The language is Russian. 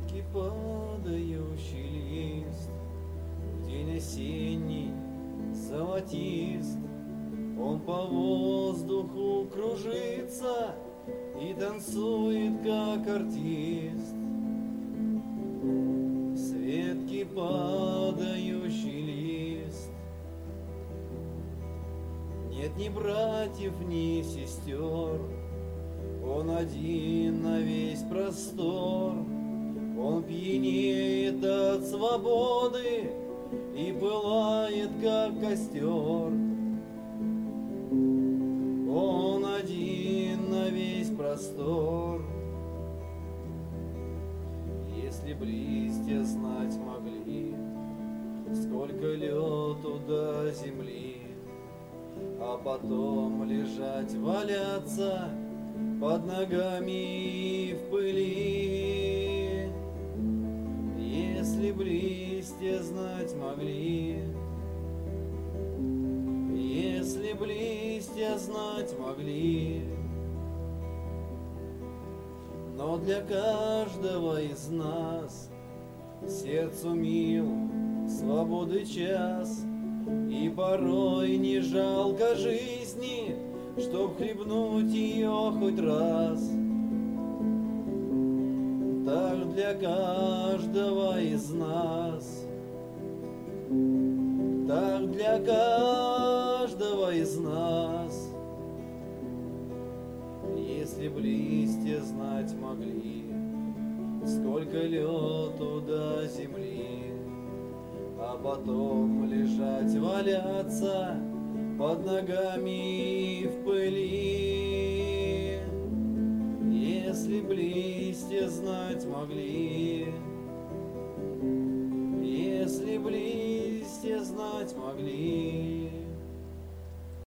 Ветки падающий лист, в день осенний золотист, он по воздуху кружится и танцует, как артист. С ветки падающий лист, нет ни братьев, ни сестер, он один на весь простор. Он пьянеет от свободы и пылает, как костер. Он один на весь простор. Если б листья знать могли, сколько лету до земли, а потом лежать, валяться под ногами и в пыли. Если б листья знать могли, если б листья знать могли. Но для каждого из нас сердцу мил свободы час, и порой не жалко жизни, чтоб хлебнуть ее хоть раз. Так для каждого из нас, так для каждого из нас. Если б листья знать могли, сколько лету до земли, а потом лежать, валяться под ногами и в пыли. Если б листья знать могли, если б листья знать могли.